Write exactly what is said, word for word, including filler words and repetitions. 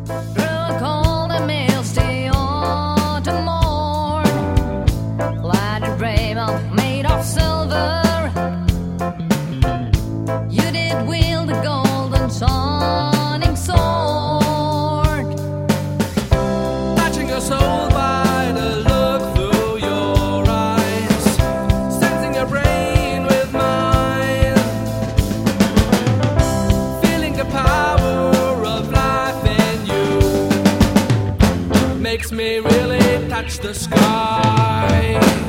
Through a cold and misty autumn morn, lighted rainbow made of silver, you did wield a golden shining sword, touching your soul by the look through your eyes, sensing your brain with mine, feeling the power of life in you, makes me really touch the sky.